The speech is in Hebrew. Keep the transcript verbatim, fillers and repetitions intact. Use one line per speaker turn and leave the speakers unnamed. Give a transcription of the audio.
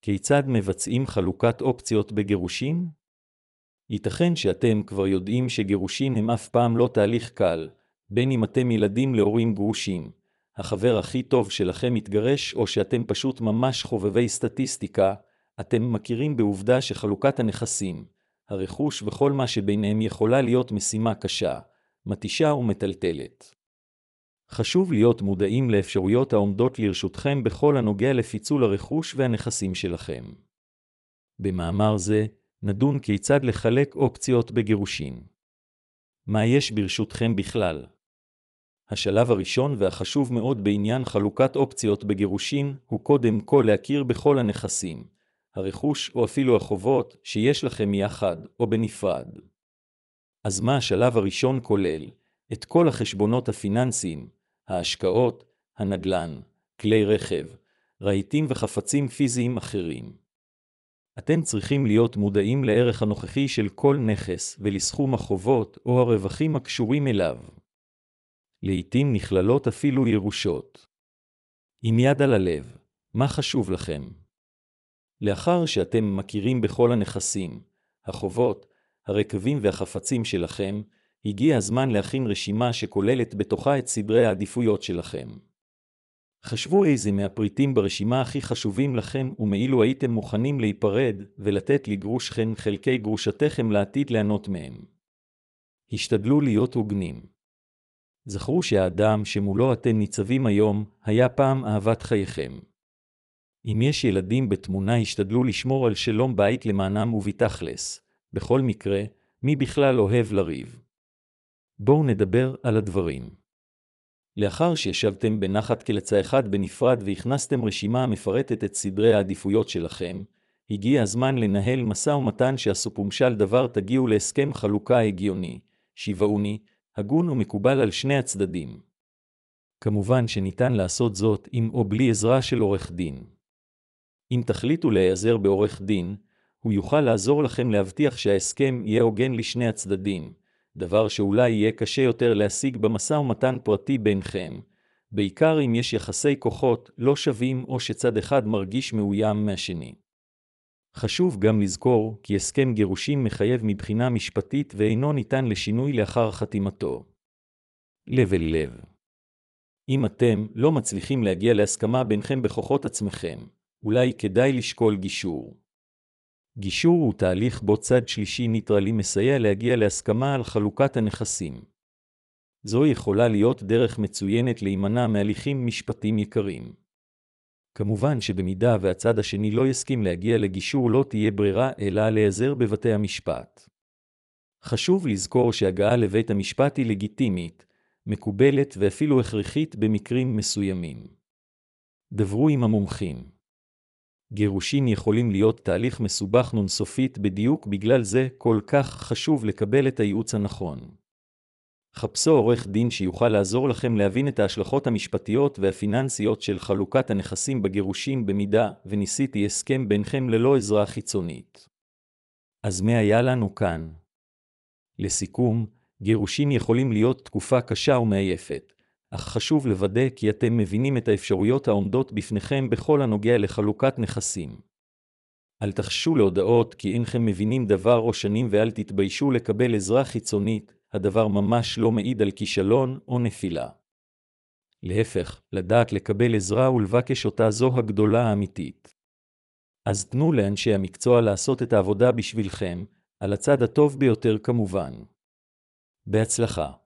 כיצד מבצעים חלוקת אופציות בגירושין? ייתכן שאתם כבר יודעים שגירושין הם אף פעם לא תהליך קל, בין אם אתם ילדים להורים גרושים, החבר הכי טוב שלכם מתגרש או שאתם פשוט ממש חובבי סטטיסטיקה, אתם מכירים בעובדה שחלוקת הנכסים, הרכוש וכל מה שביניהם יכולה להיות משימה קשה, מתישה ומטלטלת. חשוב להיות מודעים לאפשרויות העומדות לרשותכם בכל הנוגע לפיצול הרכוש והנכסים שלכם. במאמר זה, נדון כיצד לחלק אופציות בגירושין. מה יש ברשותכם בכלל? השלב הראשון והחשוב מאוד בעניין חלוקת אופציות בגירושין הוא קודם כל להכיר בכל הנכסים, הרכוש או אפילו החובות שיש לכם יחד או בנפרד. אז מה השלב הראשון כולל? את כל החשבונות הפיננסיים, ההשקעות, הנדל"ן, כלי רכב, רהיטים וחפצים פיזיים אחרים. אתם צריכים להיות מודעים לערך הנוכחי של כל נכס ולסכום החובות או הרווחים הקשורים אליו. לעתים נכללות אפילו ירושות. עם יד על הלב, מה חשוב לכם? לאחר שאתם מכירים בכל הנכסים, החובות, הרכבים והחפצים שלכם, הגיע הזמן להכין רשימה שכוללת בתוכה את סדרי העדיפויות שלכם. חשבו איזה מהפריטים ברשימה הכי חשובים לכם ומאילו הייתם מוכנים להיפרד ולתת לגרושכם חלקי גרושתכם לעתיד ליהנות מהם. השתדלו להיות הוגנים. זכרו שהאדם שמולו אתם ניצבים היום היה פעם אהבת חייכם. אם יש ילדים בתמונה השתדלו לשמור על שלום בית למענם ובתכלס. בכל מקרה, מי בכלל אוהב לריב? בואו נדבר על הדברים. לאחר שישבתם בנחת כלצה אחד בנפרד והכנסתם רשימה המפרטת את סדרי העדיפויות שלכם, הגיע הזמן לנהל משא ומתן שהסופומשל דבר תגיעו להסכם חלוקה הגיוני, שוויוני, הגון ומקובל על שני הצדדים. כמובן שניתן לעשות זאת עם או בלי עזרה של עורך דין. אם תחליטו להיעזר בעורך דין, הוא יוכל לעזור לכם להבטיח שההסכם יהיה הוגן לשני הצדדים, דבר שאולי יהיה קשה יותר להשיג במשא ומתן פרטי ביניכם, בעיקר אם יש יחסי כוחות לא שווים או שצד אחד מרגיש מאוים מהשני. חשוב גם לזכור כי הסכם גירושין מחייב מבחינה משפטית ואינו ניתן לשינוי לאחר חתימתו. לב אל לב. אם אתם לא מצליחים להגיע להסכמה ביניכם בכוחות עצמכם, אולי כדאי לשקול גישור. גישור הוא תהליך בו צד שלישי ניטרלי מסייע להגיע להסכמה על חלוקת הנכסים. זו יכולה להיות דרך מצוינת להימנע מהליכים משפטיים יקרים. כמובן שבמידה והצד השני לא יסכים להגיע לגישור לא תהיה ברירה אלא להיעזר בבתי המשפט. חשוב לזכור שהגעה לבית המשפט היא לגיטימית, מקובלת ואפילו הכרחית במקרים מסוימים. דברו עם המומחים. גירושין יכולים להיות תהליך מסובך נונסופית בדיוק בגלל זה כל כך חשוב לקבל את הייעוץ הנכון. חפשו עורך דין שיוכל לעזור לכם להבין את ההשלכות המשפטיות והפיננסיות של חלוקת הנכסים בגירושין במידה וניסיתי הסכם ביניכם ללא עזרה חיצונית. אז מה היה לנו כאן? לסיכום, גירושין יכולים להיות תקופה קשה ומעייפת, אך חשוב לוודא כי אתם מבינים את האפשרויות העומדות בפניכם בכל הנוגע לחלוקת נכסים. אל תחשו להודעות כי אינכם מבינים דבר או שנים ואל תתביישו לקבל עזרה חיצונית, הדבר ממש לא מעיד על כישלון או נפילה. להפך, לדעת לקבל עזרה ולבקש אותה זו הגדולה האמיתית. אז תנו לאנשי המקצוע לעשות את העבודה בשבילכם, על הצד הטוב ביותר כמובן. בהצלחה.